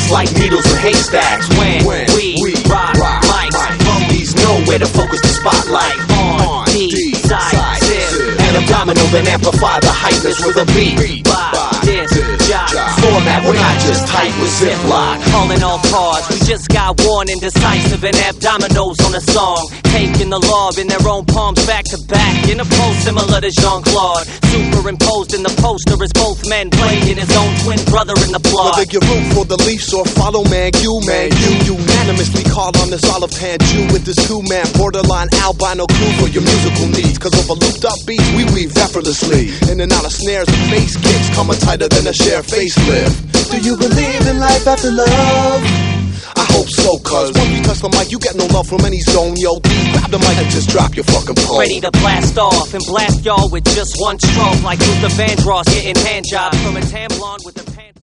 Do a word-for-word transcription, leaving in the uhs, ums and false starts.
like needles in haystacks. When, when we, we rock, rock mics, homies know where to focus the spotlight. On, on D, side, zip, and abdominal, then amplify the hypeness with a beat. By this job format, we're not just tight with Ziploc. Calling all cards, we just got one indecisive and abdominals on the song. Taking the law in their own palms back to back in a pose similar to Jean-Claude. Superimposed in the poster is both men playing his own twin brother in the plot. Whether you root for the Leafs or follow Man U, Man U unanimously call on this olive tan Jew with this two-man borderline albino crew for your musical needs. Cause over looped up beats we weave effortlessly. In and out of snares and bass kicks coming tighter than a shared facelift. Do you believe in life after love? I hope so, cuz once we touch the mic, you get no love from any zone, yo. D, grab the mic and just drop your fucking poem. Ready to blast off and blast y'all with just one stroke, like Luther Vandross getting hand jobs from a tan blonde with a pan.